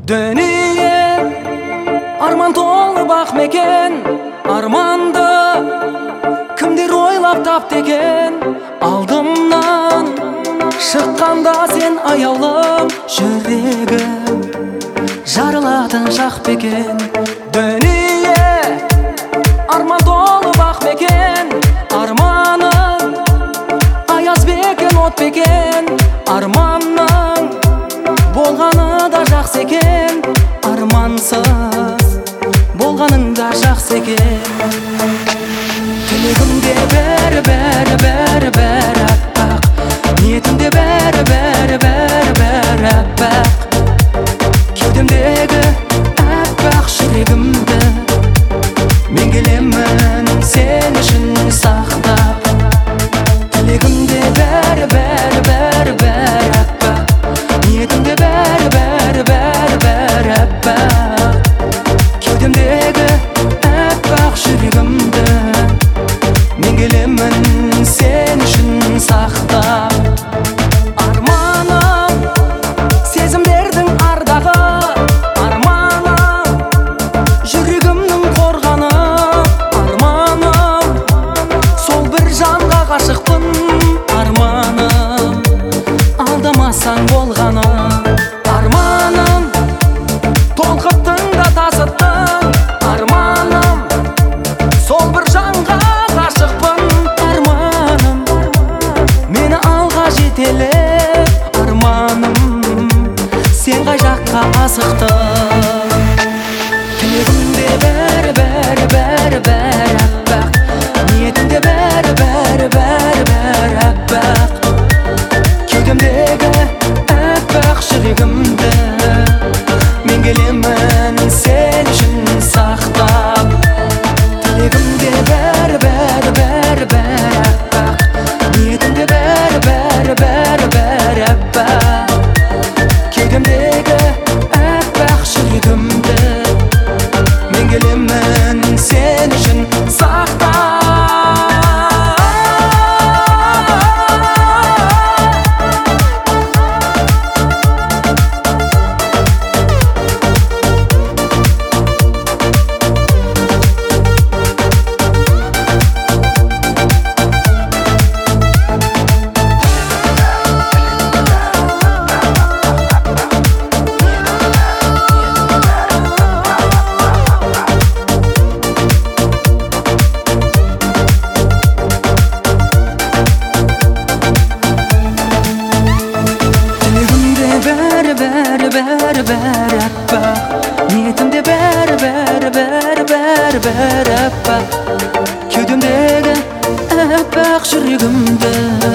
Дүние арман толы бақ мекен, арманды кімдер ойлап тапты екен. Алдымнан шыққанда сен аяулым, жүрегім жарылатын шақ бекен. Дүние арман толы бақ мекен, арманың аяз бекен, от бекен. Арманның болғаны да жақсы екен, армансыз болғаның да жақсы екен. Тілегімде бәрі аппақ, ниетімде бәрі аппақ. Кеудемдегі аппақ жүрегімді мен келемін сен үшін сақтап. Тілегімде бәрі аппақ, ниетімде бәрі аппақ. Кеудемдегі аппақ жүрегімді мен келемін сен үшін сақтап. Арманым сезімдердің ардағы, арманым жүрегімнің қорғаны. Арманым сол бір жанға ғашықпын, арманым алдамасаң болғаны. Арманым толқыттың да тасыттың, арманым сол бір жанға ғашықпын. Арманым мені алға жетелеп, арманым сен қай жаққа асықтың. Тілегімде бәрі аппақ, ниетімде бәрі аппақ. Кеудемдегі аппақ жүрегімді мен келемін сен үшін сақтап. Тілегімде бәрі аппақ, ниетімде бәрі аппақ. Кеудемдегі аппақ жүрегімді мен келемін сен үшін сақтап. Бәрі аппақ, ниетімде бәрі аппақ. Кеудемдегі аппақ жүрегімді